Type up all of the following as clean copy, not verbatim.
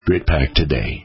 Grit Pack Today.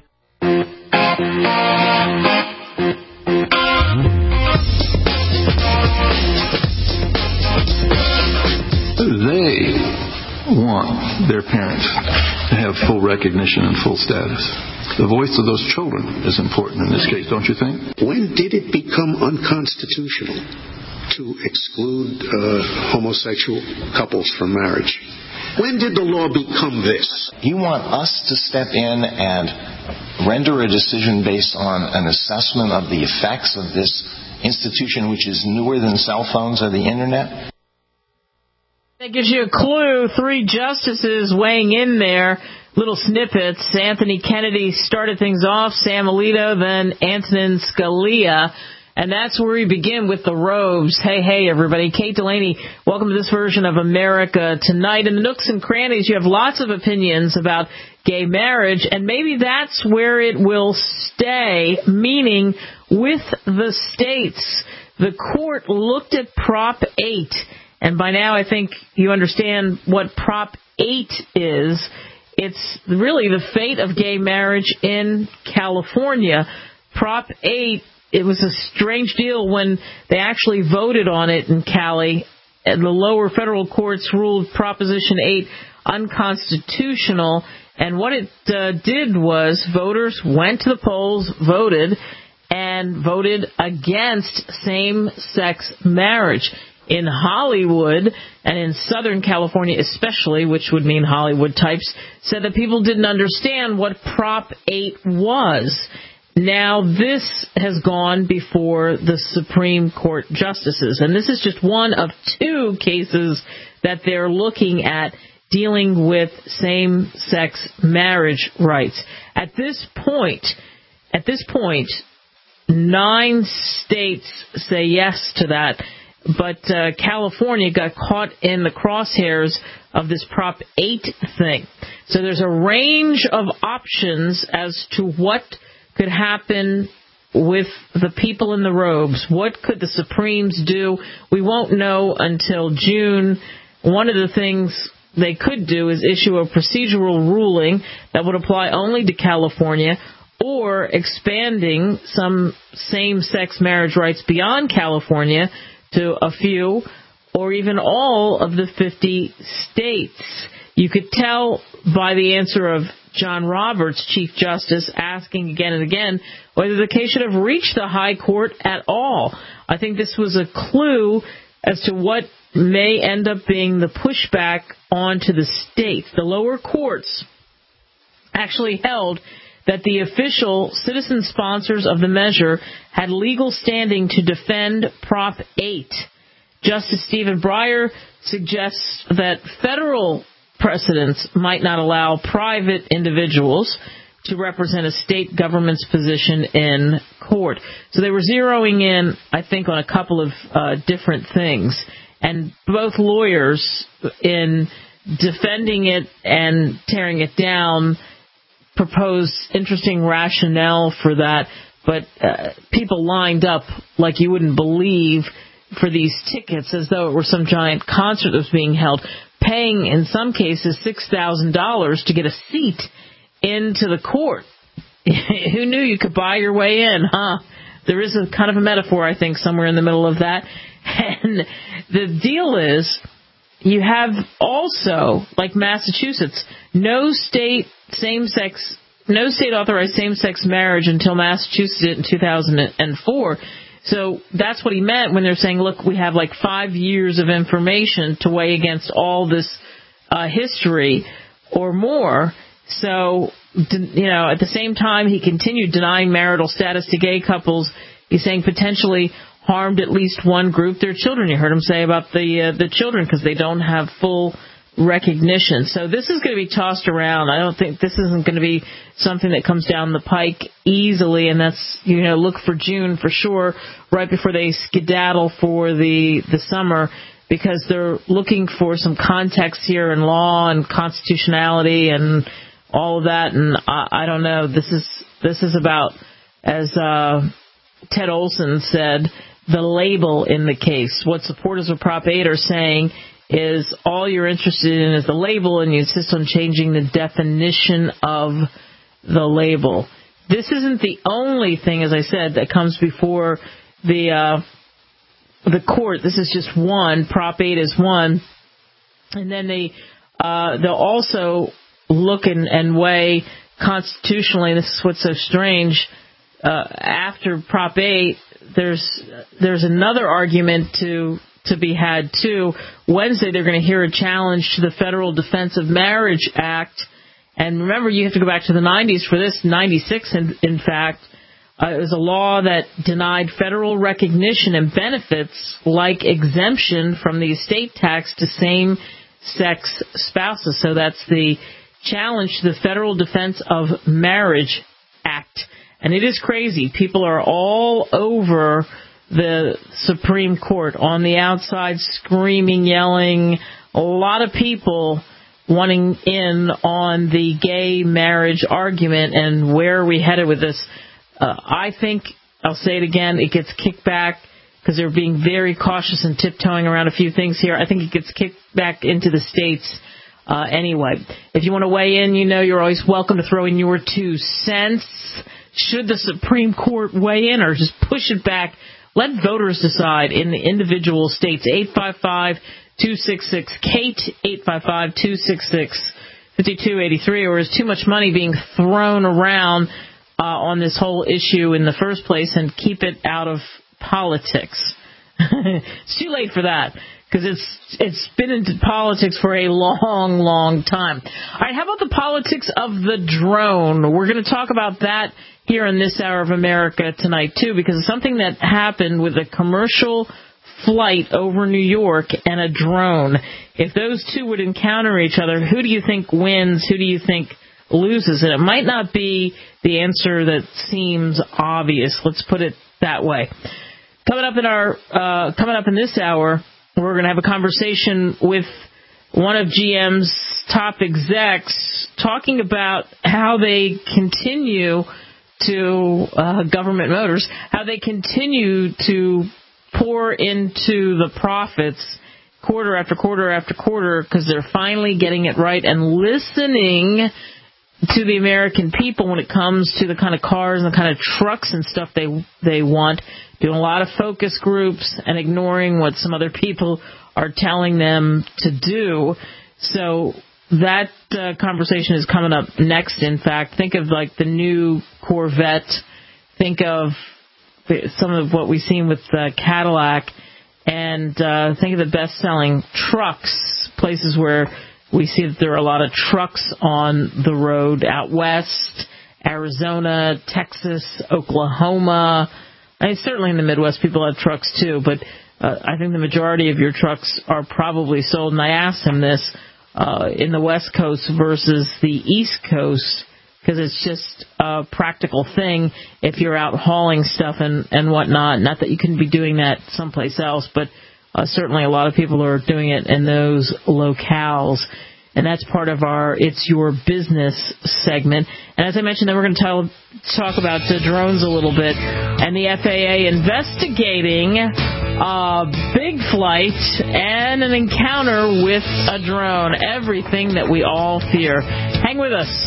They want their parents to have full recognition and full status. The voice of those children is important in this case, don't you think? When did it become unconstitutional to exclude homosexual couples from marriage? When did the law become this? You want us to step in and render a decision based on an assessment of the effects of this institution, which is newer than cell phones or the internet? That gives you a clue. 3 justices weighing in there. Little snippets. Anthony Kennedy started things off, Sam Alito, then Antonin Scalia. And that's where we begin with the robes. Hey, everybody. Kate Delaney, welcome to this version of America Tonight. In the nooks and crannies, you have lots of opinions about gay marriage, and maybe that's where it will stay, meaning with the states. The court looked at Prop 8, and by now I think you understand what Prop 8 is. It's really the fate of gay marriage in California. Prop 8, it was a strange deal when they actually voted on it in Cali. And the lower federal courts ruled Proposition 8 unconstitutional. And what it did was voters went to the polls, voted against same-sex marriage. In Hollywood, and in Southern California especially, which would mean Hollywood types, said that people didn't understand what Prop 8 was. Now, this has gone before the Supreme Court justices, and this is just one of 2 cases that they're looking at dealing with same-sex marriage rights. At this point, 9 states say yes to that. But California got caught in the crosshairs of this Prop 8 thing. So there's a range of options as to what could happen with the people in the robes. What could the Supremes do? We won't know until June. One of the things they could do is issue a procedural ruling that would apply only to California, or expanding some same-sex marriage rights beyond California to a few or even all of the 50 states. You could tell by the answer of John Roberts, Chief Justice, asking again and again whether the case should have reached the high court at all. I think this was a clue as to what may end up being the pushback onto the states. The lower courts actually held that the official citizen sponsors of the measure had legal standing to defend Prop 8. Justice Stephen Breyer suggests that federal precedents might not allow private individuals to represent a state government's position in court. So they were zeroing in, I think, on a couple of different things. And both lawyers, in defending it and tearing it down, proposed interesting rationale for that, but people lined up like you wouldn't believe for these tickets as though it were some giant concert that was being held, paying in some cases $6,000 to get a seat into the court. Who knew you could buy your way in, huh? There is a kind of a metaphor, I think, somewhere in the middle of that. And the deal is, you have also, like Massachusetts, no state authorized same-sex marriage until Massachusetts did in 2004. So that's what he meant when they're saying, look, we have like 5 years of information to weigh against all this history or more. So, at the same time, he continued denying marital status to gay couples. He's saying potentially harmed at least one group, their children. You heard him say about the children, because they don't have full recognition. So this is going to be tossed around. I don't think this isn't going to be something that comes down the pike easily, and that's, look for June for sure, right before they skedaddle for the summer, because they're looking for some context here in law and constitutionality and all of that. And I don't know. This is about, as Ted Olson said, the label in the case. What supporters of Prop 8 are saying is all you're interested in is the label, and you insist on changing the definition of the label. This isn't the only thing, as I said, that comes before the court. This is just one. Prop 8 is one. And then they'll also look and weigh constitutionally. This is what's so strange. After Prop 8, there's another argument to be had too. Wednesday, they're going to hear a challenge to the Federal Defense of Marriage Act. And remember, you have to go back to the 90s for this. 96, in fact, it was a law that denied federal recognition and benefits like exemption from the estate tax to same-sex spouses. So that's the challenge to the Federal Defense of Marriage Act. And it is crazy. People are all over the Supreme Court on the outside screaming, yelling. A lot of people wanting in on the gay marriage argument and where are we headed with this. I think, I'll say it again, it gets kicked back because they're being very cautious and tiptoeing around a few things here. I think it gets kicked back into the states anyway. If you want to weigh in, you're always welcome to throw in your 2 cents. Should the Supreme Court weigh in or just push it back? Let voters decide in the individual states. 855-266-KATE, 855-266-5283, or is too much money being thrown around on this whole issue in the first place, and keep it out of politics? It's too late for that, because it's been into politics for a long, long time. All right, how about the politics of the drone? We're going to talk about that here in this hour of America Tonight, too, because it's something that happened with a commercial flight over New York and a drone. If those two would encounter each other, who do you think wins? Who do you think loses? And it might not be the answer that seems obvious. Let's put it that way. Coming up in this hour, we're going to have a conversation with one of GM's top execs talking about how they continue to Government Motors, how they continue to pour into the profits quarter after quarter after quarter because they're finally getting it right and listening to the American people when it comes to the kind of cars and the kind of trucks and stuff they want, doing a lot of focus groups and ignoring what some other people are telling them to do. So that conversation is coming up next, in fact. Think of like the new Corvette. Think of some of what we've seen with Cadillac. And think of the best-selling trucks, places where we see that there are a lot of trucks on the road out west, Arizona, Texas, Oklahoma. I mean, certainly in the Midwest, people have trucks too, but I think the majority of your trucks are probably sold. And I asked him this in the West Coast versus the East Coast, because it's just a practical thing if you're out hauling stuff and whatnot. Not that you couldn't be doing that someplace else, but certainly a lot of people are doing it in those locales. And that's part of our It's Your Business segment. And as I mentioned, then we're going to talk about the drones a little bit. And the FAA investigating a big flight and an encounter with a drone. Everything that we all fear. Hang with us.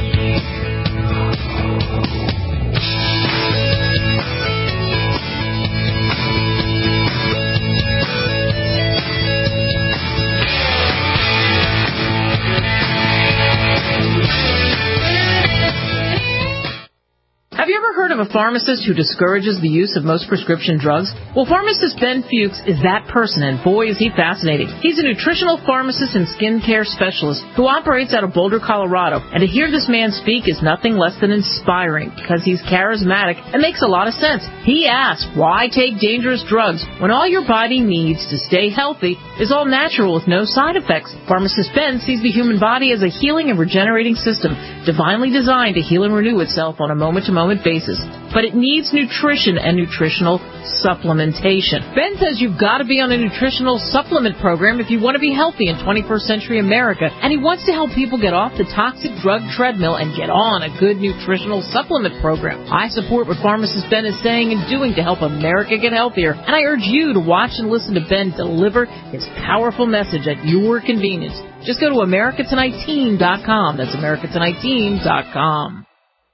Have you ever heard of a pharmacist who discourages the use of most prescription drugs? Well, pharmacist Ben Fuchs is that person, and boy, is he fascinating. He's a nutritional pharmacist and skincare specialist who operates out of Boulder, Colorado. And to hear this man speak is nothing less than inspiring, because he's charismatic and makes a lot of sense. He asks, why take dangerous drugs when all your body needs to stay healthy is all natural with no side effects? Pharmacist Ben sees the human body as a healing and regenerating system, divinely designed to heal and renew itself on a moment-to-moment basis. But it needs nutrition and nutritional supplementation. Ben says you've got to be on a nutritional supplement program if you want to be healthy in 21st century America, and he wants to help people get off the toxic drug treadmill and get on a good nutritional supplement program. I support what pharmacist Ben is saying and doing to help America get healthier, and I urge you to watch and listen to Ben deliver his powerful message at your convenience. Just go to AmericaTonightTeam.com. That's AmericaTonightTeam.com.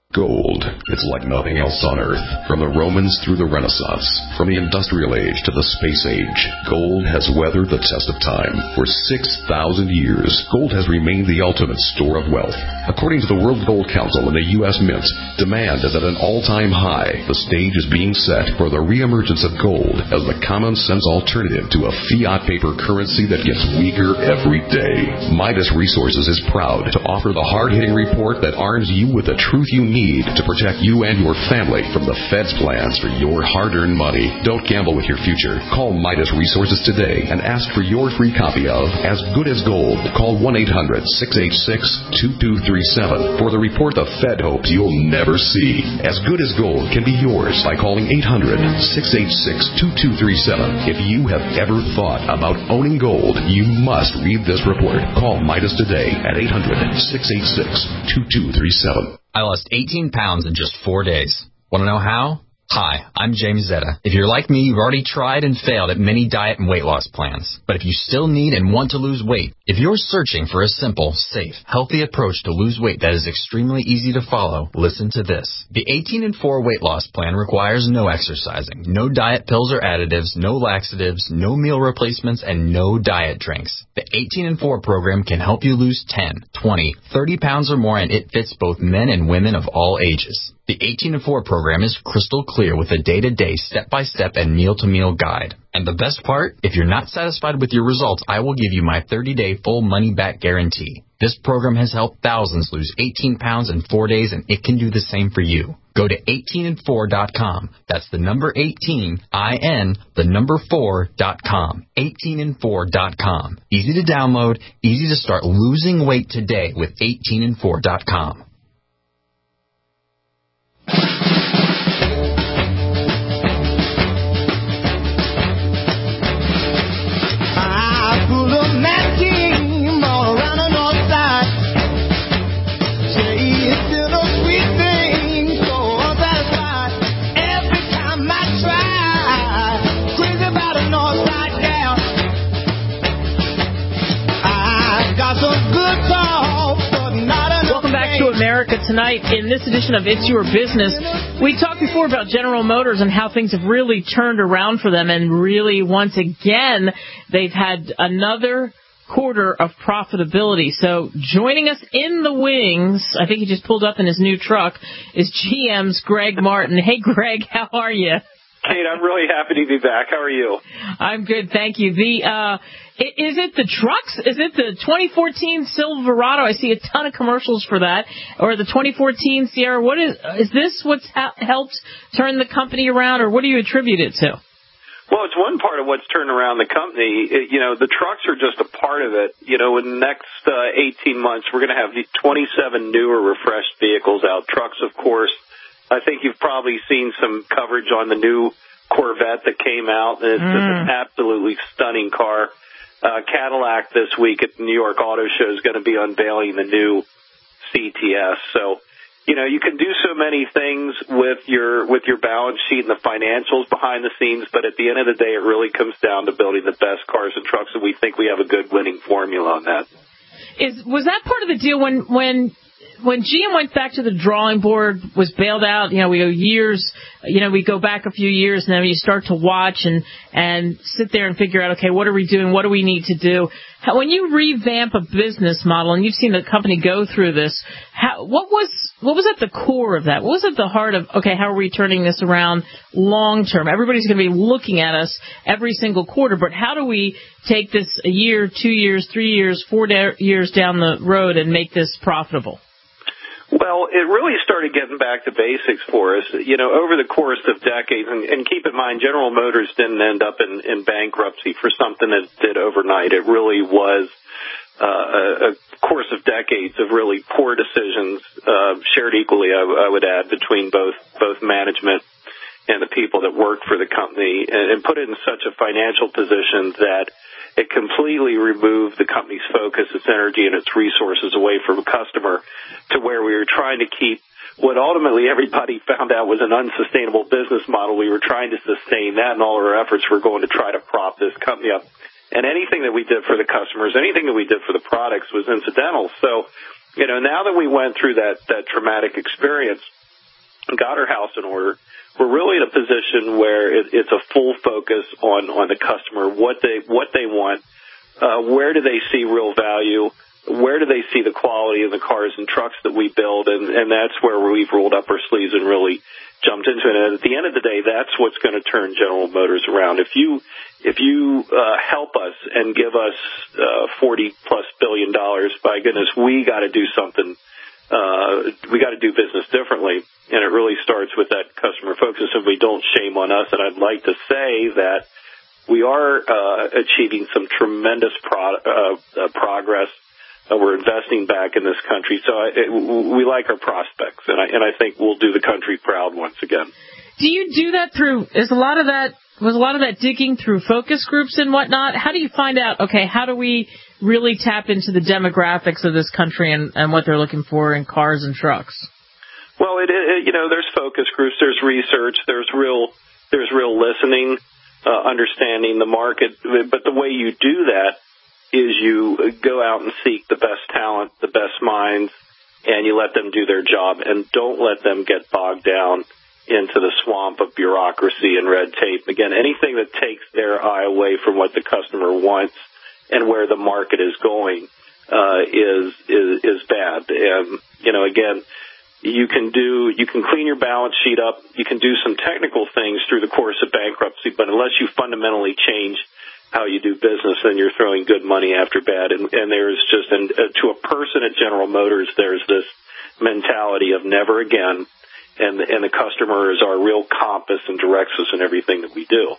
Gold. It's like nothing else on Earth. From the Romans through the Renaissance, from the Industrial Age to the Space Age, gold has weathered the test of time. For 6,000 years, gold has remained the ultimate store of wealth. According to the World Gold Council and the U.S. Mint, demand is at an all-time high. The stage is being set for the reemergence of gold as the common-sense alternative to a fiat paper currency that gets weaker every day. Midas Resources is proud to offer the hard-hitting report that arms you with the truth you need to protect you and your family from the Fed's plans for your hard-earned money. Don't gamble with your future. Call Midas Resources today and ask for your free copy of As Good as Gold. Call 1-800-686-2237 for the report the Fed hopes you'll never see. As Good as Gold can be yours by calling 800-686-2237. If you have ever thought about owning gold, you must read this report. Call Midas today at 800-686-2237. I lost 18 pounds in just 4 days. Want to know how? Hi, I'm James Zetta. If you're like me, you've already tried and failed at many diet and weight loss plans. But if you still need and want to lose weight, if you're searching for a simple, safe, healthy approach to lose weight that is extremely easy to follow, listen to this. The 18 and 4 weight loss plan requires no exercising, no diet pills or additives, no laxatives, no meal replacements, and no diet drinks. The 18 and 4 program can help you lose 10, 20, 30 pounds or more, and it fits both men and women of all ages. The 18 and 4 program is crystal clear with a day-to-day, step-by-step, and meal-to-meal guide. And the best part? If you're not satisfied with your results, I will give you my 30-day full money-back guarantee. This program has helped thousands lose 18 pounds in 4 days, and it can do the same for you. Go to 18and4.com. That's the number 18, I-N, the number 4.com. 18and4.com. Easy to download, easy to start losing weight today with 18and4.com. America Tonight. In this edition of It's Your Business, we talked before about General Motors and how things have really turned around for them, and really, once again, they've had another quarter of profitability. So joining us in the wings, I think he just pulled up in his new truck, is GM's Greg Martin. Hey, Greg, how are you? Kate, I'm really happy to be back. How are you? I'm good, thank you. Is it the trucks? Is it the 2014 Silverado? I see a ton of commercials for that. Or the 2014 Sierra. What is this what's helped turn the company around, or what do you attribute it to? Well, it's one part of what's turned around the company. The trucks are just a part of it. In the next 18 months, we're going to have the 27 newer refreshed vehicles out. Trucks, of course. I think you've probably seen some coverage on the new Corvette that came out. It's just an absolutely stunning car. Cadillac this week at the New York Auto Show is going to be unveiling the new CTS. So, you can do so many things with your balance sheet and the financials behind the scenes, but at the end of the day, it really comes down to building the best cars and trucks, and we think we have a good winning formula on that. Was that part of the deal when GM went back to the drawing board, was bailed out? We go years, we go back a few years, and then you start to watch and sit there and figure out, okay, what are we doing? What do we need to do? When you revamp a business model, and you've seen the company go through this, what was at the core of that? What was at the heart of, okay, how are we turning this around long term? Everybody's going to be looking at us every single quarter, but how do we take this a year, 2 years, 3 years, 4 years down the road and make this profitable? Well, it really started getting back to basics for us, over the course of decades. And keep in mind, General Motors didn't end up in bankruptcy for something that did overnight. It really was a course of decades of really poor decisions, shared equally, I would add, between both management and the people that worked for the company, and put it in such a financial position that it completely removed the company's focus, its energy, and its resources away from a customer, to where we were trying to keep what ultimately everybody found out was an unsustainable business model. We were trying to sustain that, and all of our efforts were going to try to prop this company up. And anything that we did for the customers, anything that we did for the products was incidental. So Now that we went through that traumatic experience and got our house in order, we're really in a position where it's a full focus on the customer, what they want, where do they see real value, where do they see the quality in the cars and trucks that we build, and that's where we've rolled up our sleeves and really jumped into it. And at the end of the day, that's what's going to turn General Motors around. If you help us and give us $40+ billion, by goodness, we got to do something. We got to do business differently, and it really starts with that customer focus. If we don't, shame on us. And I'd like to say that we are achieving some tremendous progress. We're investing back in this country, so we like our prospects, and I think we'll do the country proud once again. Do you do that through? Was a lot of that digging through focus groups and whatnot? How do you find out? Okay, how do we really tap into the demographics of this country and what they're looking for in cars and trucks? Well, there's focus groups, there's research, there's real listening, understanding the market. But the way you do that is you go out and seek the best talent, the best minds, and you let them do their job, and don't let them get bogged down into the swamp of bureaucracy and red tape. Again, anything that takes their eye away from what the customer wants and where the market is going is bad. And again, you can clean your balance sheet up, you can do some technical things through the course of bankruptcy, but unless you fundamentally change how you do business, then you're throwing good money after bad. And there's just, to a person at General Motors, there's this mentality of never again, and the customer is our real compass and directs us in everything that we do.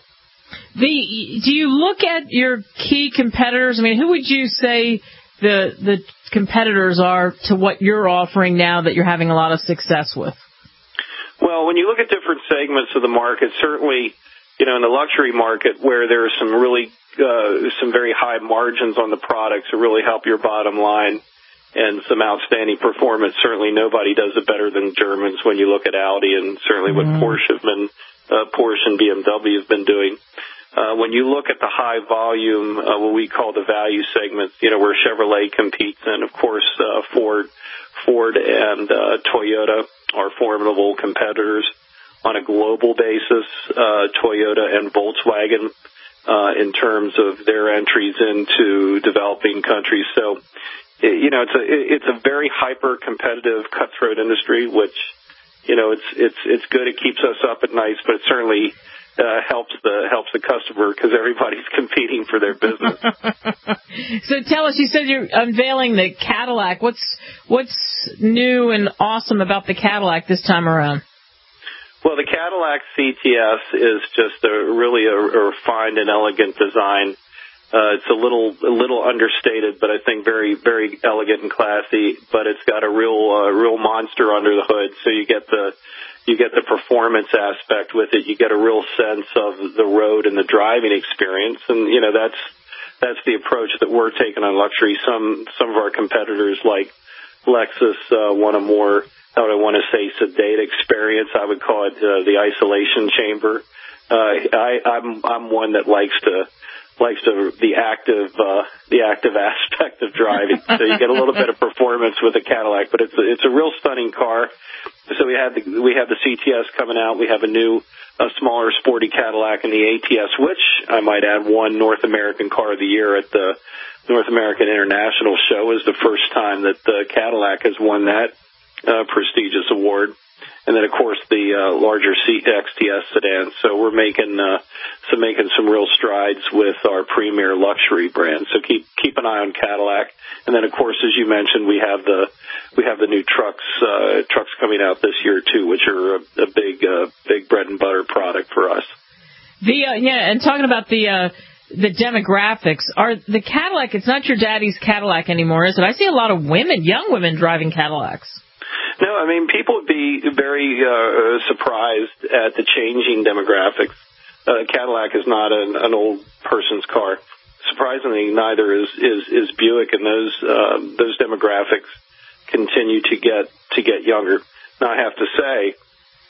Do you look at your key competitors? I mean, who would you say the competitors are to what you're offering now that you're having a lot of success with? Well, when you look at different segments of the market, certainly, in the luxury market where there are some very high margins on the products that really help your bottom line and some outstanding performance, certainly nobody does it better than Germans when you look at Audi and certainly what Porsche and BMW have been doing. When you look at the high volume, what we call the value segments, where Chevrolet competes, and of course Ford and Toyota are formidable competitors. On a global basis, Toyota and Volkswagen in terms of their entries into developing countries. So, it's a very hyper competitive, cutthroat industry, which it's good. It keeps us up at night, but it certainly helps the customer because everybody's competing for their business. So tell us, you said you're unveiling the Cadillac. What's new and awesome about the Cadillac this time around? Well, the Cadillac CTS is just really a refined and elegant design. It's a little understated, but I think very, very elegant and classy. But it's got a real monster under the hood. So you get the performance aspect with it. You get a real sense of the road and the driving experience, and that's the approach that we're taking on luxury. Some of our competitors like Lexus want a more, how would I want to say, sedate experience. I would call it the isolation chamber. I'm one that likes the active aspect of driving. So you get a little bit of performance with the Cadillac, but it's a real stunning car. So we have the CTS coming out. We have a smaller sporty Cadillac and the ATS, which I might add won North American Car of the Year at the North American International Show. Is the first time that the Cadillac has won that prestigious award. And then, of course, the larger XTS sedan. So we're making some real strides with our premier luxury brand. So keep an eye on Cadillac. And then, of course, as you mentioned, we have the new trucks coming out this year too, which are a big bread and butter product for us. And talking about the demographics, are the Cadillac? It's not your daddy's Cadillac anymore, is it? I see a lot of young women driving Cadillacs. No, I mean, people would be very surprised at the changing demographics. Cadillac is not an old person's car. Surprisingly, neither is Buick, and those demographics continue to get younger. Now, I have to say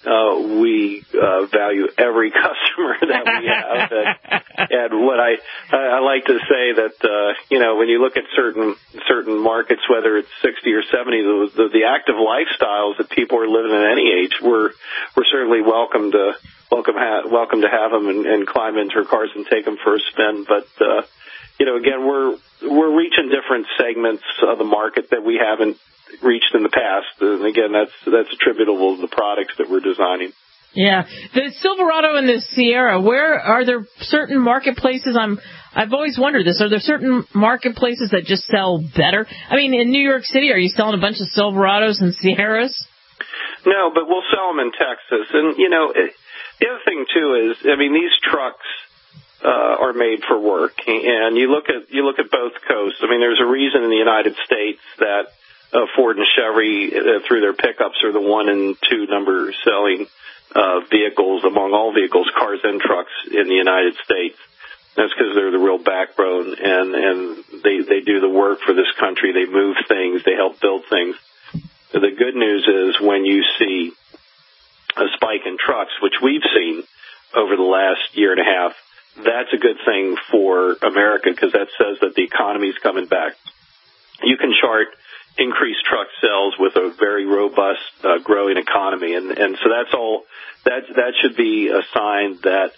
we value every customer that we have, and what I like to say that when you look at certain markets, whether it's 60 or 70, the active lifestyles that people are living at any age, we're certainly welcome to have them and climb into their cars and take them for a spin. But again, we're reaching different segments of the market that we haven't reached in the past, and again, that's attributable to the products that we're designing. Yeah, the Silverado and the Sierra. Where are there certain marketplaces? I've always wondered this. Are there certain marketplaces that just sell better? I mean, in New York City, are you selling a bunch of Silverados and Sierras? No, but we'll sell them in Texas. And the other thing too is, these trucks are made for work, and you look at both coasts. There's a reason in the United States that Ford and Chevy, through their pickups, are the 1 and 2 number selling vehicles among all vehicles, cars and trucks in the United States. That's because they're the real backbone, and they do the work for this country. They move things. They help build things. The good news is when you see a spike in trucks, which we've seen over the last year and a half, that's a good thing for America because that says that the economy is coming back. You can chart increased truck sales with a very robust growing economy, and so that's all. That should be a sign that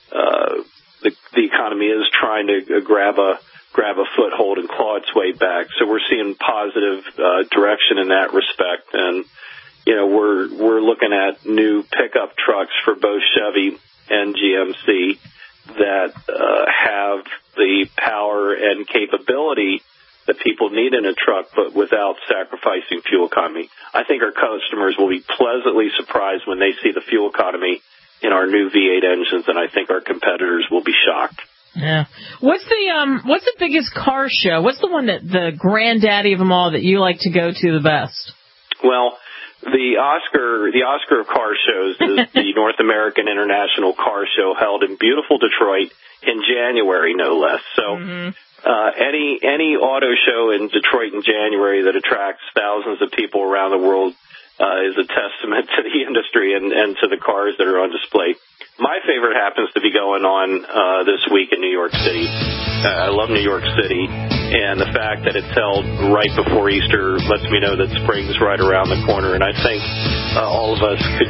the economy is trying to grab a foothold and claw its way back. So we're seeing positive direction in that respect, and we're looking at new pickup trucks for both Chevy and GMC that have the power and capability that people need in a truck, but without sacrificing fuel economy. I think our customers will be pleasantly surprised when they see the fuel economy in our new V8 engines, and I think our competitors will be shocked. Yeah. What's the biggest car show? What's the one that the granddaddy of them all that you like to go to the best? Well, the Oscar of car shows is the North American International Car Show held in beautiful Detroit in January, no less. So. Any auto show in Detroit in January that attracts thousands of people around the world is a testament to the industry and to the cars that are on display. My favorite happens to be going on this week in New York City. I love New York City, and the fact that it's held right before Easter lets me know that spring's right around the corner, and I think all of us could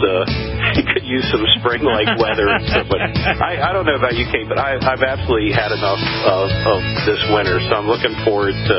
use some spring-like weather. But I don't know about you, Kate, but I've absolutely had enough of this winter, so I'm looking forward to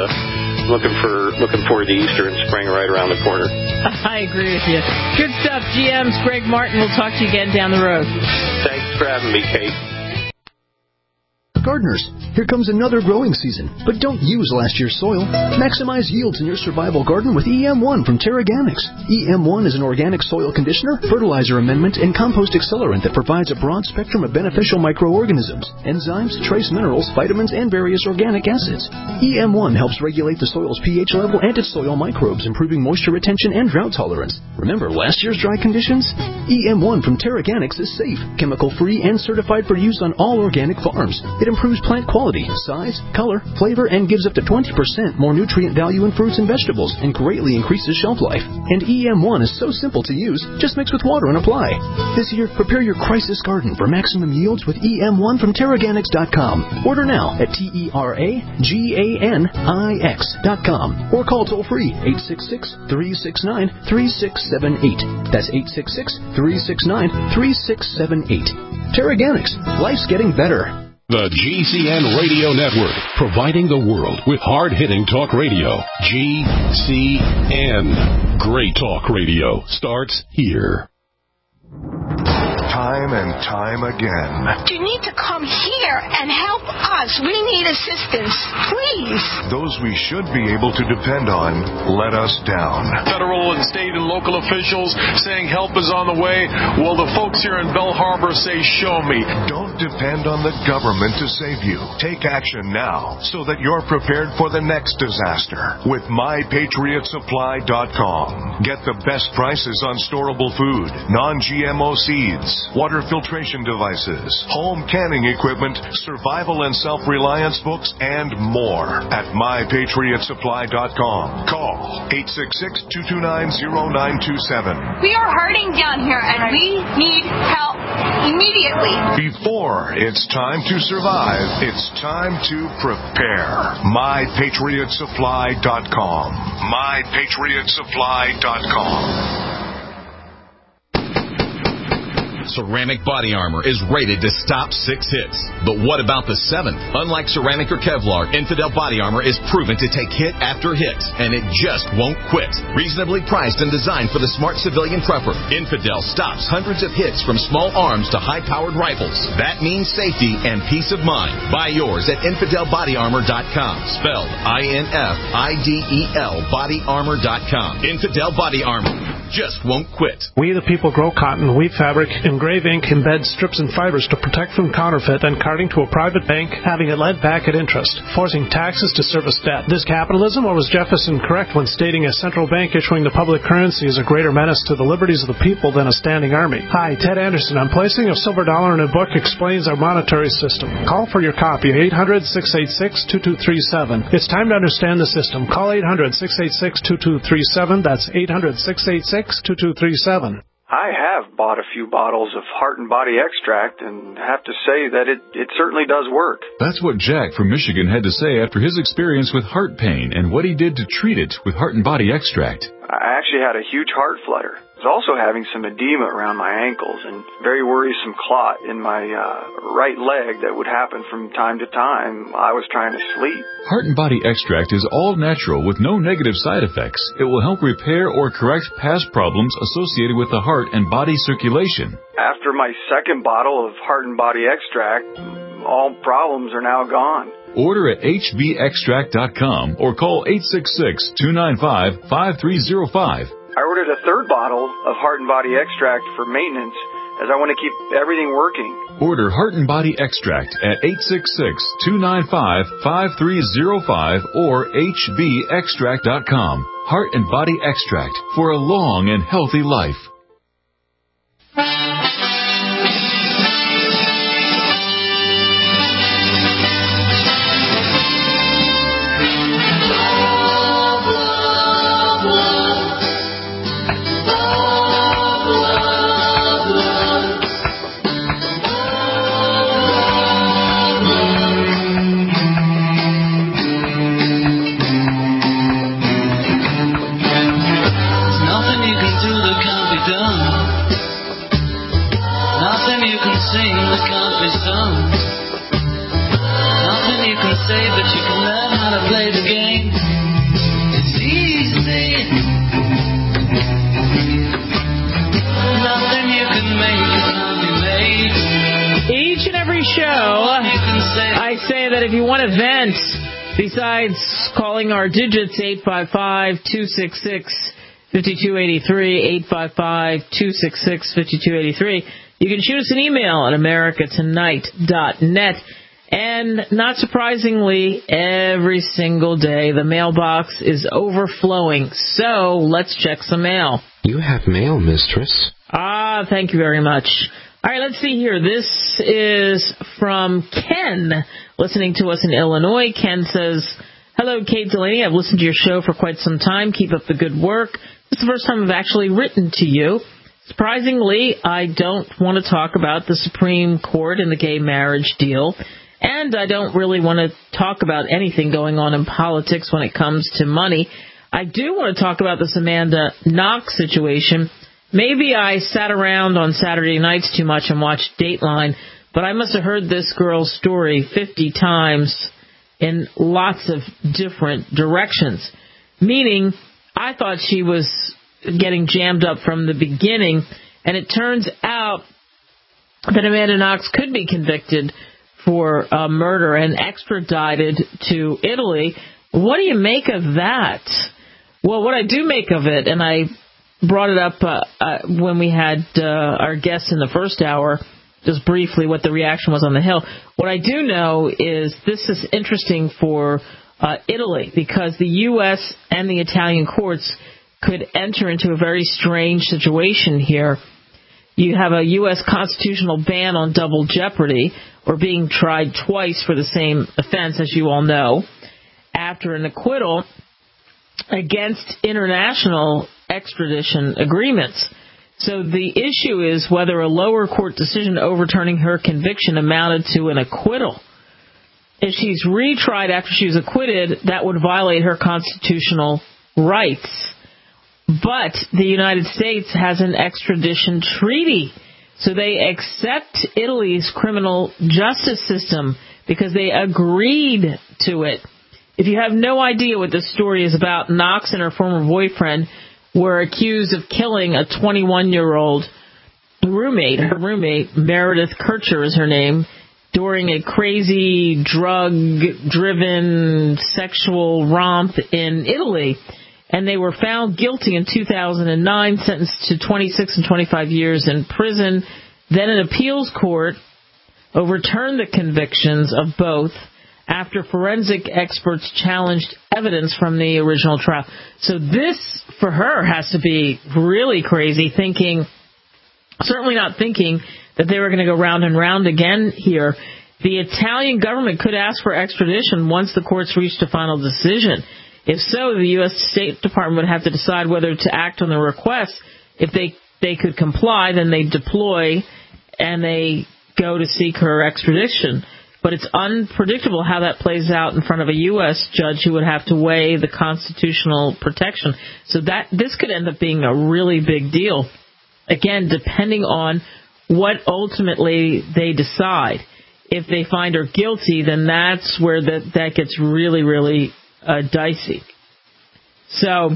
Easter and spring right around the corner. I agree with you. Good stuff, GM's Greg Martin. We'll talk to you again down the road. Thanks for having me, Kate. Gardeners, here comes another growing season, but don't use last year's soil. Maximize yields in your survival garden with EM1 from Terraganics. EM1 is an organic soil conditioner, fertilizer amendment, and compost accelerant that provides a broad spectrum of beneficial microorganisms, enzymes, trace minerals, vitamins, and various organic acids. EM1 helps regulate the soil's pH level and its soil microbes, improving moisture retention and drought tolerance. Remember last year's dry conditions? EM1 from Terraganics is safe, chemical-free, and certified for use on all organic farms. It improves plant quality, size, color, flavor, and gives up to 20% more nutrient value in fruits and vegetables and greatly increases shelf life. And EM1 is so simple to use, just mix with water and apply. This year, prepare your crisis garden for maximum yields with EM1 from Terraganics.com. Order now at TerraGanix.com or call toll-free 866-369-3678. That's 866-369-3678. Terraganics. Life's getting better. The GCN Radio Network, providing the world with hard-hitting talk radio. GCN. Great talk radio starts here. Time and time again. You need to come here and help us. We need assistance, please. Those we should be able to depend on let us down. Federal and state and local officials saying help is on the way. Well, the folks here in Bell Harbor say, show me. Don't depend on the government to save you. Take action now so that you're prepared for the next disaster with MyPatriotSupply.com. Get the best prices on storable food, non-GMO seeds, water filtration devices, home canning equipment, survival and self-reliance books, and more at MyPatriotSupply.com. Call 866-229-0927. We are hurting down here, and we need help immediately. Before it's time to survive, it's time to prepare. MyPatriotSupply.com. MyPatriotSupply.com. Ceramic Body Armor is rated to stop 6 hits. But what about the 7th? Unlike ceramic or Kevlar, Infidel Body Armor is proven to take hit after hit, and it just won't quit. Reasonably priced and designed for the smart civilian prepper, Infidel stops hundreds of hits from small arms to high-powered rifles. That means safety and peace of mind. Buy yours at InfidelBodyArmor.com. Spelled INFIDEL BodyArmor.com. Infidel Body Armor just won't quit. We the people grow cotton, weave fabric, engrave ink, embed strips and fibers to protect from counterfeit and carting to a private bank, having it lent back at interest, forcing taxes to service debt. This capitalism, or was Jefferson correct when stating a central bank issuing the public currency is a greater menace to the liberties of the people than a standing army? Hi, Ted Anderson. I'm placing a silver dollar in a book explains our monetary system. Call for your copy, 800-686-2237. It's time to understand the system. Call 800-686-2237. That's 800-686-2237. I have bought a few bottles of Heart and Body Extract and have to say that it certainly does work. That's what Jack from Michigan had to say after his experience with heart pain and what he did to treat it with Heart and Body Extract. I actually had a huge heart flutter. I was also having some edema around my ankles and very worrisome clot in my right leg that would happen from time to time. I was trying to sleep. Heart and Body Extract is all natural with no negative side effects. It will help repair or correct past problems associated with the heart and body circulation. After my second bottle of Heart and Body Extract, all problems are now gone. Order at hvextract.com or call 866-295-5305. I ordered a third bottle of Heart and Body Extract for maintenance as I want to keep everything working. Order Heart and Body Extract at 866-295-5305 or hvextract.com. Heart and Body Extract for a long and healthy life. If you want to vent, besides calling our digits 855-266-5283, 855-266-5283, you can shoot us an email at americatonight.net. And not surprisingly, every single day the mailbox is overflowing. So let's check some mail. You have mail, mistress. Thank you very much. All right, let's see here. This is from Ken, listening to us in Illinois. Ken says, hello, Kate Delaney. I've listened to your show for quite some time. Keep up the good work. This is the first time I've actually written to you. Surprisingly, I don't want to talk about the Supreme Court and the gay marriage deal. And I don't really want to talk about anything going on in politics when it comes to money. I do want to talk about this Amanda Knox situation. Maybe I sat around on Saturday nights too much and watched Dateline, but I must have heard this girl's story 50 times in lots of different directions. Meaning, I thought she was getting jammed up from the beginning, and it turns out that Amanda Knox could be convicted for murder and extradited to Italy. What do you make of that? Well, what I do make of it, and I brought it up when we had our guests in the first hour, just briefly what the reaction was on the Hill. What I do know is this is interesting for Italy, because the U.S. and the Italian courts could enter into a very strange situation here. You have a U.S. constitutional ban on double jeopardy, or being tried twice for the same offense, as you all know, after an acquittal against international extradition agreements. So the issue is whether a lower court decision overturning her conviction amounted to an acquittal. If she's retried after she was acquitted, that would violate her constitutional rights. But the United States has an extradition treaty, so they accept Italy's criminal justice system because they agreed to it. If you have no idea what this story is about, Knox and her former boyfriend were accused of killing a 21-year-old roommate. Her roommate, Meredith Kircher is her name, during a crazy drug-driven sexual romp in Italy. And they were found guilty in 2009, sentenced to 26 and 25 years in prison. Then an appeals court overturned the convictions of both after forensic experts challenged evidence from the original trial. So this, for her, has to be really crazy, certainly not thinking that they were going to go round and round again here. The Italian government could ask for extradition once the courts reached a final decision. If so, the U.S. State Department would have to decide whether to act on the request. If they could comply, then they deploy and they go to seek her extradition. But it's unpredictable how that plays out in front of a U.S. judge who would have to weigh the constitutional protection. So this could end up being a really big deal. Again, depending on what ultimately they decide. If they find her guilty, then that's where that gets really, really dicey. So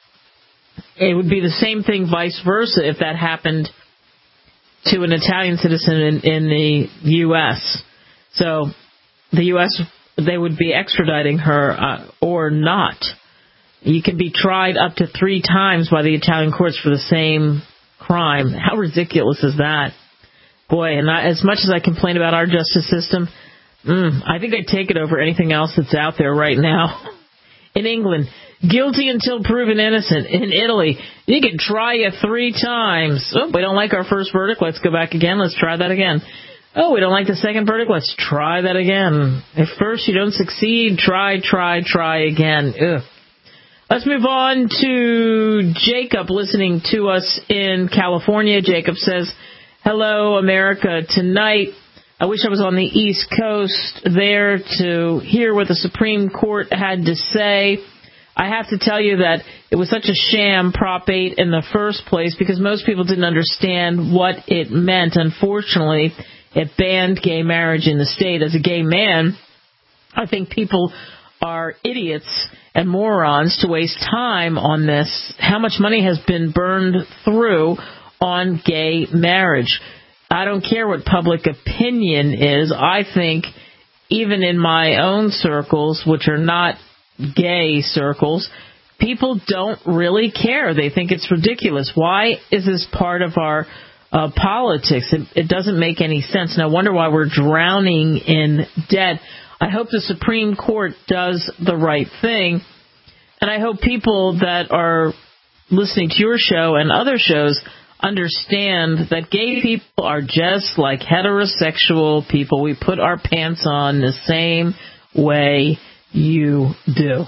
it would be the same thing vice versa if that happened to an Italian citizen in the U.S. So the U.S., they would be extraditing her or not. You can be tried up to 3 times by the Italian courts for the same crime. How ridiculous is that? Boy, and as much as I complain about our justice system, I think I'd take it over anything else that's out there right now. In England, guilty until proven innocent. In Italy, you can try you 3 times. Oh, we don't like our first verdict. Let's go back again. Let's try that again. Oh, we don't like the second verdict. Let's try that again. If first you don't succeed, try again. Ugh. Let's move on to Jacob listening to us in California. Jacob says, hello, America. Tonight, I wish I was on the East Coast there to hear what the Supreme Court had to say. I have to tell you that it was such a sham, Prop 8, in the first place, because most people didn't understand what it meant. Unfortunately, it banned gay marriage in the state. As a gay man, I think people are idiots and morons to waste time on this. How much money has been burned through on gay marriage? I don't care what public opinion is. I think even in my own circles, which are not gay circles, people don't really care. They think it's ridiculous. Why is this part of our politics? It doesn't make any sense. And I wonder why we're drowning in debt. I hope the Supreme Court does the right thing. And I hope people that are listening to your show and other shows understand that gay people are just like heterosexual people. We put our pants on the same way you do.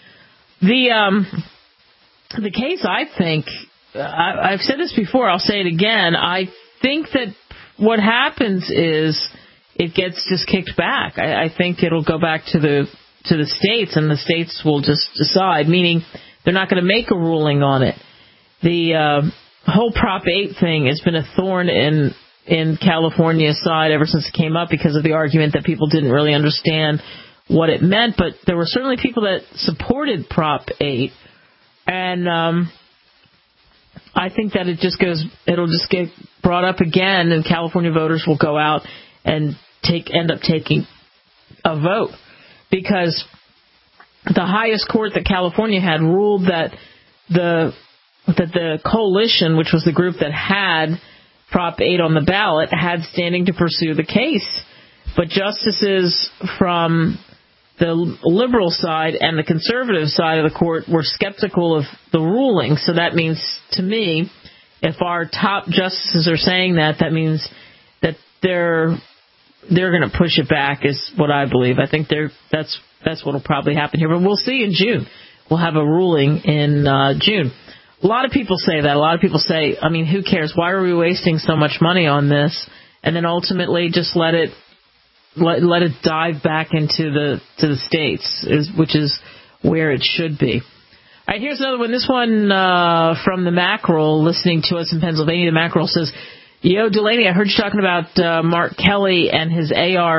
The case, I think, I've said this before, I'll say it again, I think that what happens is it gets just kicked back. I think it'll go back to the states, and the states will just decide, meaning they're not going to make a ruling on it. The whole Prop 8 thing has been a thorn in California's side ever since it came up because of the argument that people didn't really understand what it meant, but there were certainly people that supported Prop 8, and I think that it'll just get brought up again, and California voters will go out and end up taking a vote, because the highest court that California had ruled that the coalition, which was the group that had Prop 8 on the ballot, had standing to pursue the case. But justices from the liberal side and the conservative side of the court were skeptical of the ruling. So that means, to me, If our top justices are saying that, that means that they're going to push it back, is what I believe. I think that's what will probably happen here. But we'll see in June. We'll have a ruling in June. A lot of people say that. A lot of people say, I mean, who cares? Why are we wasting so much money on this? And then ultimately just let it dive back into the states, which is where it should be. All right, here's another one. This one from the Mackerel, listening to us in Pennsylvania. The Mackerel says, Yo, Delaney, I heard you talking about Mark Kelly and his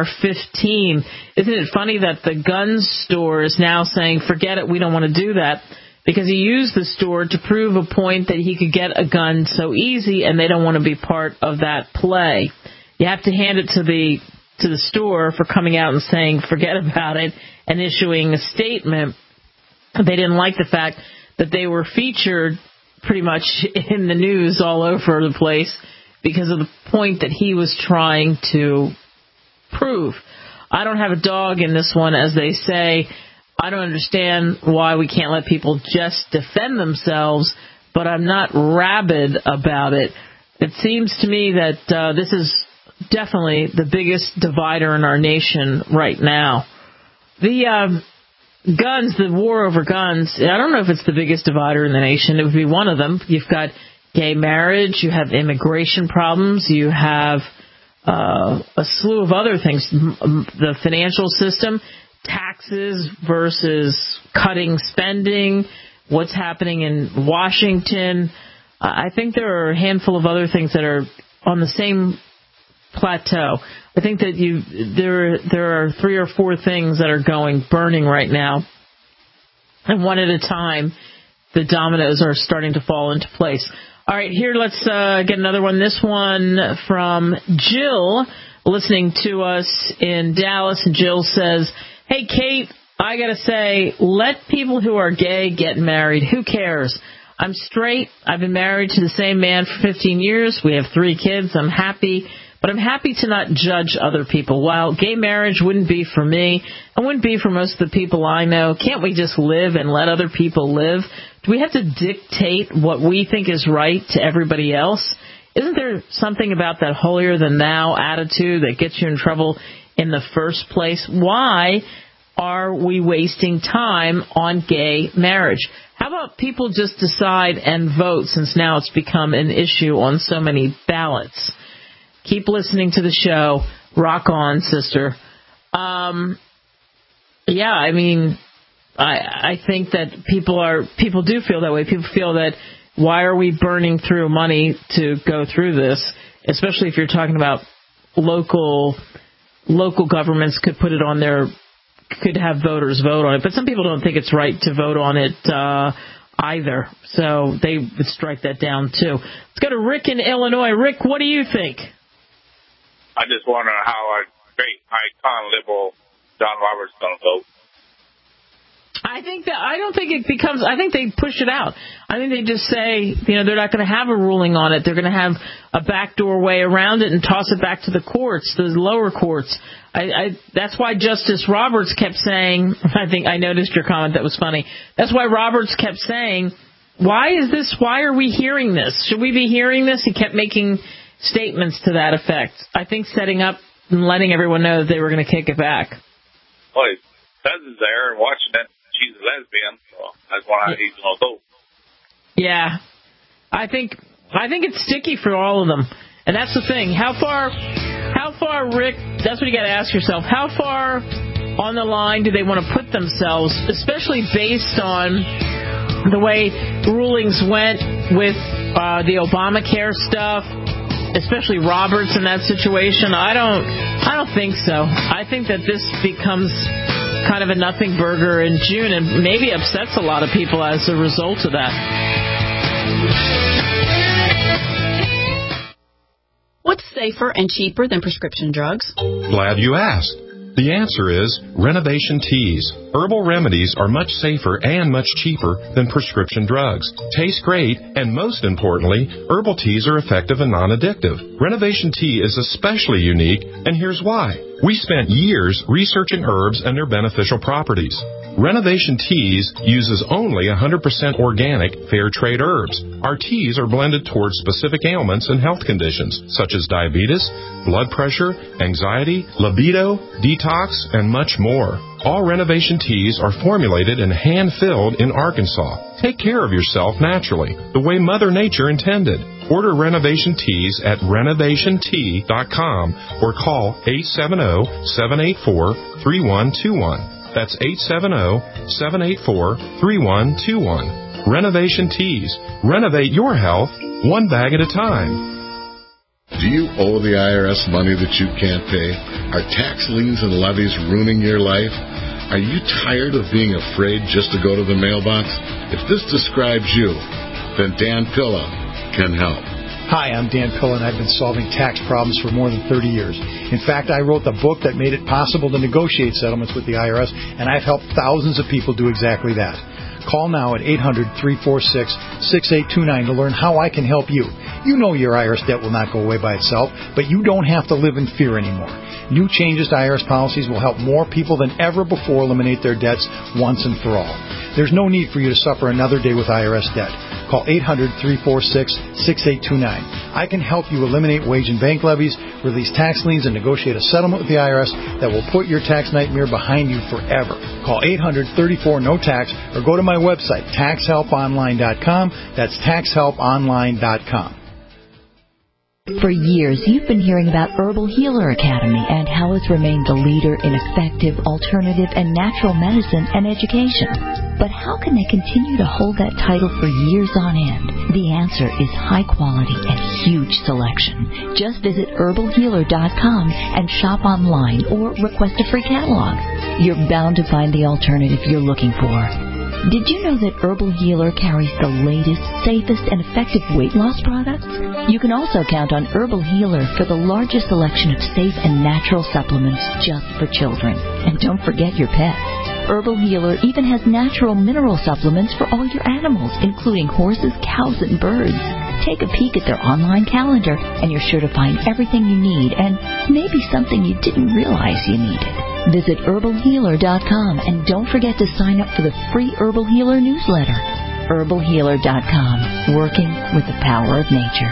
AR-15. Isn't it funny that the gun store is now saying, forget it, we don't want to do that, because he used the store to prove a point that he could get a gun so easy, and they don't want to be part of that play. You have to hand it to the store for coming out and saying, forget about it, and issuing a statement. They didn't like the fact that they were featured pretty much in the news all over the place because of the point that he was trying to prove. I don't have a dog in this one, as they say. I don't understand why we can't let people just defend themselves, but I'm not rabid about it. It seems to me that this is definitely the biggest divider in our nation right now. The guns, the war over guns, I don't know if it's the biggest divider in the nation. It would be one of them. You've got gay marriage, you have immigration problems, you have a slew of other things, the financial system, taxes versus cutting spending, what's happening in Washington. I think there are a handful of other things that are on the same plateau. I think that there are 3 or 4 things that are burning right now, and one at a time, the dominoes are starting to fall into place. All right, here, let's get another one. This one from Jill, listening to us in Dallas. And Jill says, hey, Kate, I got to say, let people who are gay get married. Who cares? I'm straight. I've been married to the same man for 15 years. We have 3 kids. I'm happy. But I'm happy to not judge other people. While gay marriage wouldn't be for me, and wouldn't be for most of the people I know, can't we just live and let other people live? Do we have to dictate what we think is right to everybody else? Isn't there something about that holier-than-thou attitude that gets you in trouble in the first place? Why are we wasting time on gay marriage? How about people just decide and vote, since now it's become an issue on so many ballots? Keep listening to the show. Rock on, sister. Yeah, I mean, I think that people do feel that way. People feel that, why are we burning through money to go through this? Especially if you're talking about local governments could put it on their, could have voters vote on it. But some people don't think it's right to vote on it either. So they would strike that down too. Let's go to Rick in Illinois. Rick, what do you think? I just wonder how a great icon liberal John Roberts is going to vote. I don't think it becomes, I think they push it out. I think they just say, they're not going to have a ruling on it. They're going to have a backdoor way around it and toss it back to the courts, the lower courts. That's why Justice Roberts kept saying, I noticed your comment, that was funny. That's why Roberts kept saying, why are we hearing this? Should we be hearing this? He kept making statements to that effect. I think setting up and letting everyone know that they were going to kick it back. Well, his cousin's there and watching it. She's a lesbian, so that's why he's going to vote. Yeah. I think it's sticky for all of them. And that's the thing. How far, Rick, that's what you got to ask yourself. How far on the line do they want to put themselves, especially based on the way rulings went with the Obamacare stuff, especially Roberts in that situation? I don't think so. I think that this becomes kind of a nothing burger in June, and maybe upsets a lot of people as a result of that. What's safer and cheaper than prescription drugs? Glad you asked. The answer is Renovation Teas. Herbal remedies are much safer and much cheaper than prescription drugs. Taste great, and most importantly, herbal teas are effective and non-addictive. Renovation Tea is especially unique, and here's why. We spent years researching herbs and their beneficial properties. Renovation Teas uses only 100% organic, fair trade herbs. Our teas are blended towards specific ailments and health conditions, such as diabetes, blood pressure, anxiety, libido, detox, and much more. All Renovation Teas are formulated and hand-filled in Arkansas. Take care of yourself naturally, the way Mother Nature intended. Order Renovation Teas at renovationtea.com or call 870-784-3121. That's 870-784-3121. Renovation Teas. Renovate your health one bag at a time. Do you owe the IRS money that you can't pay? Are tax liens and levies ruining your life? Are you tired of being afraid just to go to the mailbox? If this describes you, then Dan Pilla can help. Hi, I'm Dan Pilla, and I've been solving tax problems for more than 30 years. In fact, I wrote the book that made it possible to negotiate settlements with the IRS, and I've helped thousands of people do exactly that. Call now at 800-346-6829 to learn how I can help you. You know your IRS debt will not go away by itself, but you don't have to live in fear anymore. New changes to IRS policies will help more people than ever before eliminate their debts once and for all. There's no need for you to suffer another day with IRS debt. Call 800-346-6829. I can help you eliminate wage and bank levies, release tax liens, and negotiate a settlement with the IRS that will put your tax nightmare behind you forever. Call 800-34-NO-TAX or go to my website, taxhelponline.com. That's taxhelponline.com. For years, you've been hearing about Herbal Healer Academy and how it's remained the leader in effective, alternative, and natural medicine and education. But how can they continue to hold that title for years on end? The answer is high quality and huge selection. Just visit herbalhealer.com and shop online or request a free catalog. You're bound to find the alternative you're looking for. Did you know that Herbal Healer carries the latest, safest, and effective weight loss products? You can also count on Herbal Healer for the largest selection of safe and natural supplements just for children. And don't forget your pets. Herbal Healer even has natural mineral supplements for all your animals, including horses, cows, and birds. Take a peek at their online calendar, and you're sure to find everything you need and maybe something you didn't realize you needed. Visit herbalhealer.com and don't forget to sign up for the free Herbal Healer newsletter. herbalhealer.com, working with the power of nature.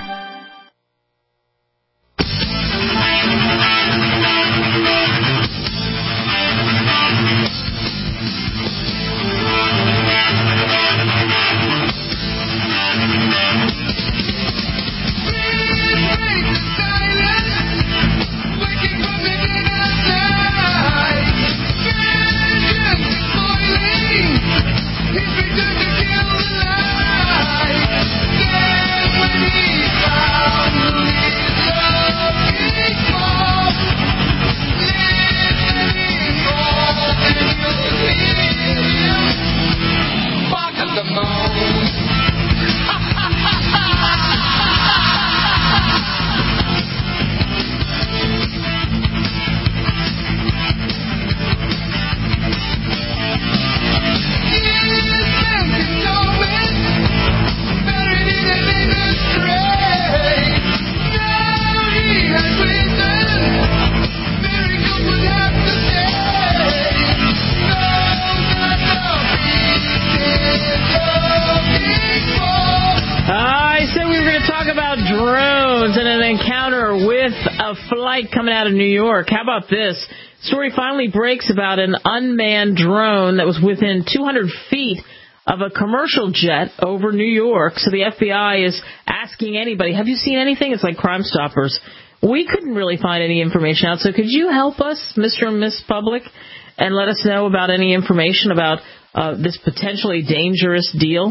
Coming out of New York. How about this? Story finally breaks about an unmanned drone that was within 200 feet of a commercial jet over New York. So the FBI is asking anybody, have you seen anything? It's like Crime Stoppers. We couldn't really find any information out. So could you help us, Mr. and Miss Public, and let us know about any information about this potentially dangerous deal?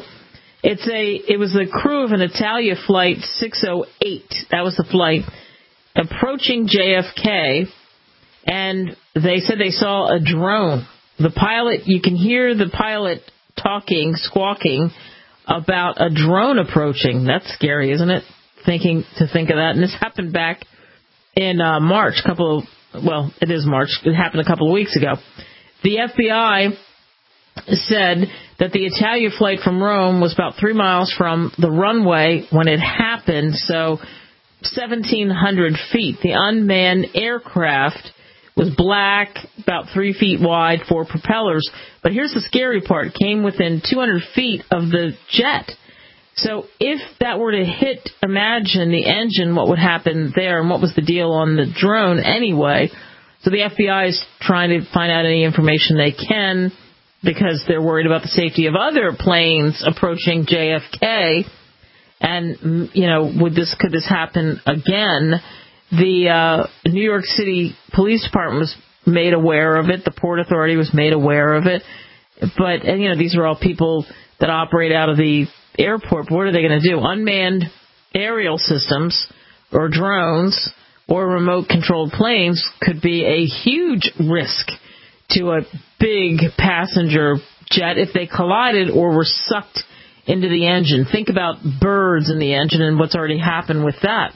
It was the crew of an Italia Flight 608. That was the flight. Approaching JFK, and they said they saw a drone. The pilot, you can hear the pilot talking, squawking about a drone approaching. That's scary, isn't it? To think of that. And this happened back in March. It is March. It happened a couple of weeks ago. The FBI said that the Italia flight from Rome was about 3 miles from the runway when it happened. So 1,700 feet. The unmanned aircraft was black, about 3 feet wide, 4 propellers. But here's the scary part. It came within 200 feet of the jet. So if that were to hit, imagine the engine, what would happen there, and what was the deal on the drone anyway. So the FBI is trying to find out any information they can because they're worried about the safety of other planes approaching JFK. And, could this happen again? The New York City Police Department was made aware of it. The Port Authority was made aware of it. But, these are all people that operate out of the airport. What are they going to do? Unmanned aerial systems or drones or remote-controlled planes could be a huge risk to a big passenger jet if they collided or were sucked into the engine. Think about birds in the engine and what's already happened with that.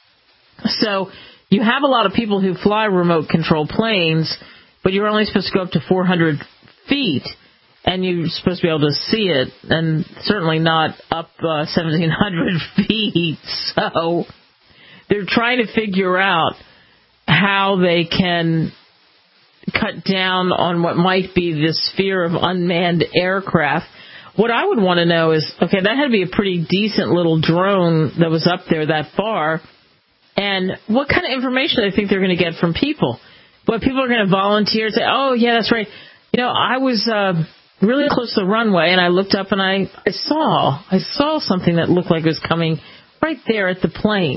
So you have a lot of people who fly remote-controlled planes, but you're only supposed to go up to 400 feet. And you're supposed to be able to see it, and certainly not up 1,700 feet. So they're trying to figure out how they can cut down on what might be this fear of unmanned aircraft. What I would want to know is, okay, that had to be a pretty decent little drone that was up there that far. And what kind of information do they think they're going to get from people? But people are going to volunteer and say, oh, yeah, that's right. I was really close to the runway, and I looked up and I saw something that looked like it was coming right there at the plane.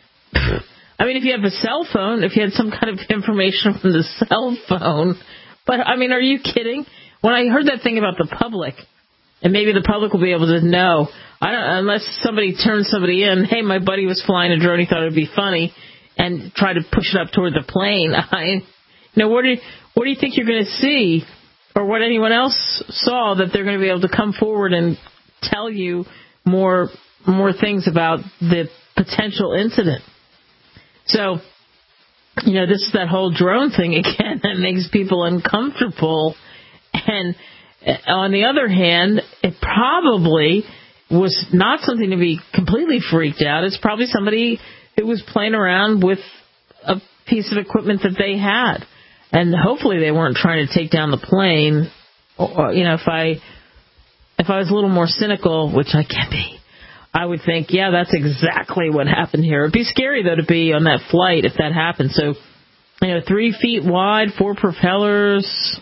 I mean, if you have a cell phone, if you had some kind of information from the cell phone, but I mean, are you kidding? When I heard that thing about the public, and maybe the public will be able to know, unless somebody turns somebody in, hey, my buddy was flying a drone, he thought it would be funny, and try to push it up toward the plane. What do you think you're going to see? Or what anyone else saw that they're going to be able to come forward and tell you more things about the potential incident. So, this is that whole drone thing again that makes people uncomfortable. And on the other hand, it probably was not something to be completely freaked out. It's probably somebody who was playing around with a piece of equipment that they had. And hopefully they weren't trying to take down the plane. If I was a little more cynical, which I can be, I would think, yeah, that's exactly what happened here. It'd be scary, though, to be on that flight if that happened. So, 3 feet wide, 4 propellers,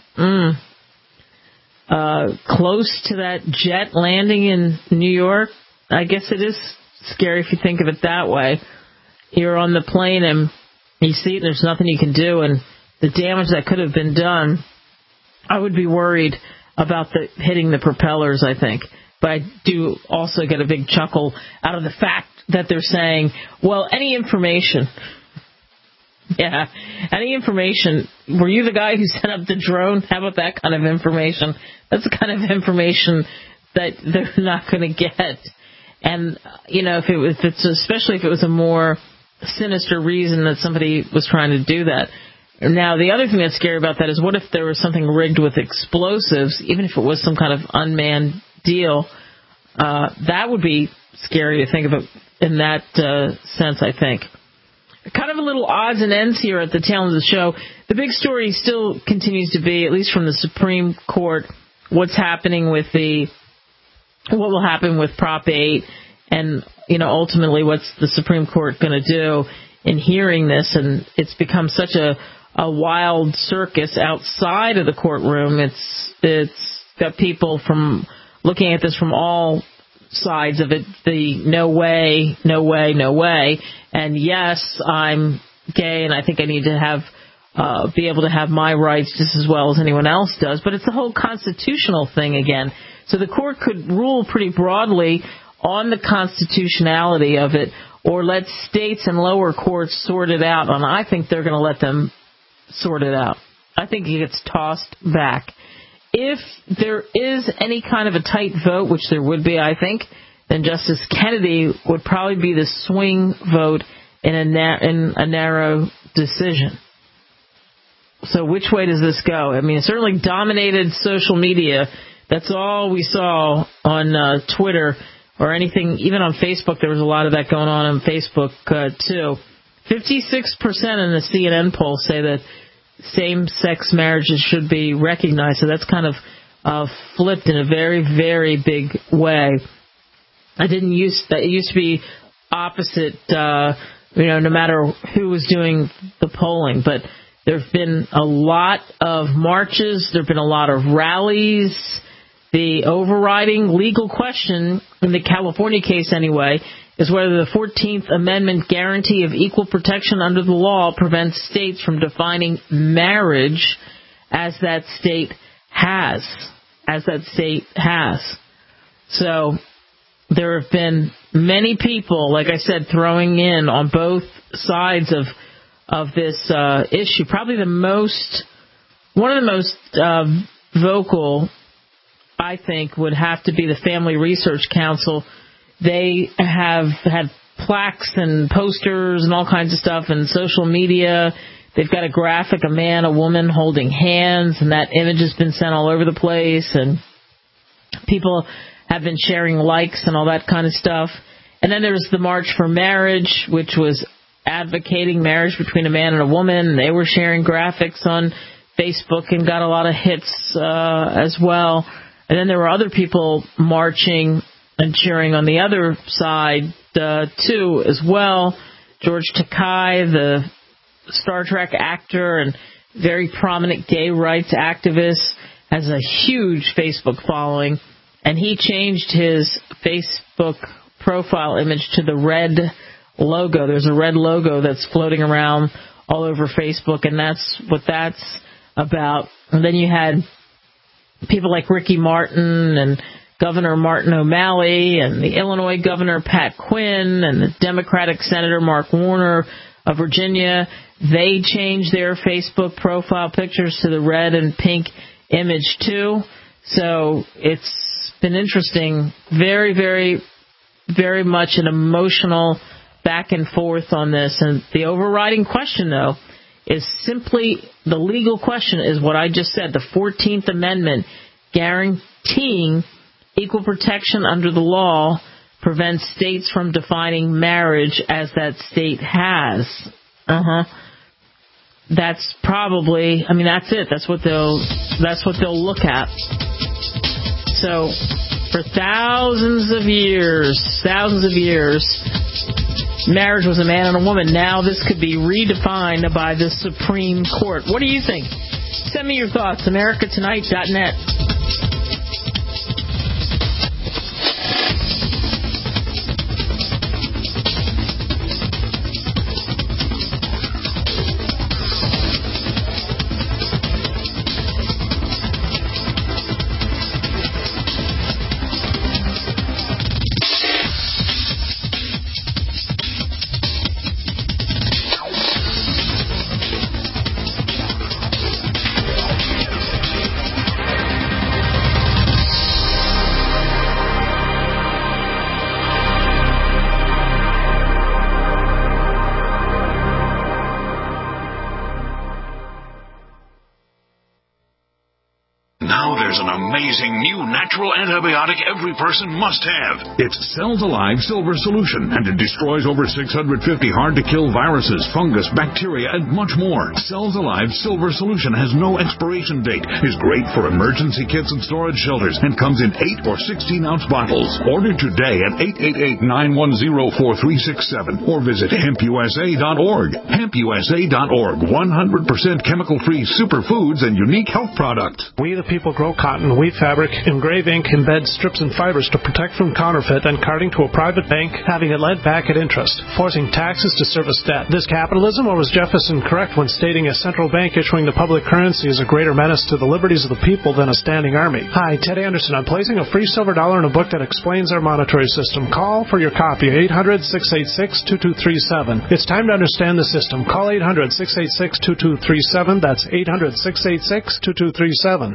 close to that jet landing in New York. I guess it is scary if you think of it that way. You're on the plane and you see it, there's nothing you can do, and the damage that could have been done, I would be worried about hitting the propellers, I think. But I do also get a big chuckle out of the fact that they're saying, well, any information. Yeah, any information. Were you the guy who set up the drone? How about that kind of information? That's the kind of information that they're not going to get. And, especially if it was a more sinister reason that somebody was trying to do that. Now, the other thing that's scary about that is what if there was something rigged with explosives, even if it was some kind of unmanned deal? That would be scary to think of it in that sense, I think. Kind of a little odds and ends here at the tail end of the show. The big story still continues to be, at least from the Supreme Court, what will happen with Prop 8 and, ultimately what's the Supreme Court going to do in hearing this. And it's become such a wild circus outside of the courtroom. It's got people from looking at this from all sides of it. The no way, no way, no way. And yes, I'm gay and I think I need to be able to have my rights just as well as anyone else does. But it's the whole constitutional thing again. So the court could rule pretty broadly on the constitutionality of it, or let states and lower courts sort it out. And I think they're going to let them sort it out. I think it gets tossed back. If there is any kind of a tight vote, which there would be, I think, then Justice Kennedy would probably be the swing vote in a narrow decision. So which way does this go? I mean, it certainly dominated social media. That's all we saw on Twitter or anything. Even on Facebook, there was a lot of that going on Facebook, too. 56% in the CNN poll say that same-sex marriages should be recognized. So that's kind of flipped in a very, very big way. It used to be opposite, no matter who was doing the polling. But there have been a lot of marches. There have been a lot of rallies. The overriding legal question in the California case, anyway, is whether the 14th Amendment guarantee of equal protection under the law prevents states from defining marriage as that state has. So there have been many people, like I said, throwing in on both sides of this issue. Probably one of the most vocal, I think, would have to be the Family Research Council. They have had plaques and posters and all kinds of stuff and social media. They've got a graphic, a man, a woman holding hands, and that image has been sent all over the place, and people have been sharing likes and all that kind of stuff. And then there's the March for Marriage, which was advocating marriage between a man and a woman. They were sharing graphics on Facebook and got a lot of hits as well. And then there were other people marching and cheering on the other side, too, as well. George Takei, the Star Trek actor and very prominent gay rights activist, has a huge Facebook following, and he changed his Facebook profile image to the red logo. There's a red logo that's floating around all over Facebook, and that's what that's about. And then you had people like Ricky Martin and Governor Martin O'Malley and the Illinois Governor Pat Quinn and the Democratic Senator Mark Warner of Virginia. They changed their Facebook profile pictures to the red and pink image too. So it's been interesting. Very, very, very much an emotional back and forth on this. And the overriding question, though, is simply the legal question is what I just said. The 14th Amendment guaranteeing equal protection under the law prevents states from defining marriage as that state has. That's probably, that's it. That's what they'll look at. So for thousands of years, marriage was a man and a woman. Now this could be redefined by the Supreme Court. What do you think? Send me your thoughts. AmericaTonight.net. New natural antibiotic every person must have. It's Cells Alive Silver Solution, and it destroys over 650 hard-to-kill viruses, fungus, bacteria, and much more. Cells Alive Silver Solution has no expiration date, is great for emergency kits and storage shelters, and comes in 8 or 16-ounce bottles. Order today at 888-910-4367 or visit hempusa.org. Hempusa.org, 100% chemical-free superfoods and unique health products. We the people grow cotton, weave fabric, engrave ink, embed strips and fibers to protect from counterfeit and carting to a private bank, having it lent back at interest, forcing taxes to service debt. This capitalism, or was Jefferson correct when stating a central bank issuing the public currency is a greater menace to the liberties of the people than a standing army? Hi, Ted Anderson. I'm placing a free silver dollar in a book that explains our monetary system. Call for your copy, 800-686-2237. It's time to understand the system. Call 800-686-2237. That's 800-686-2237.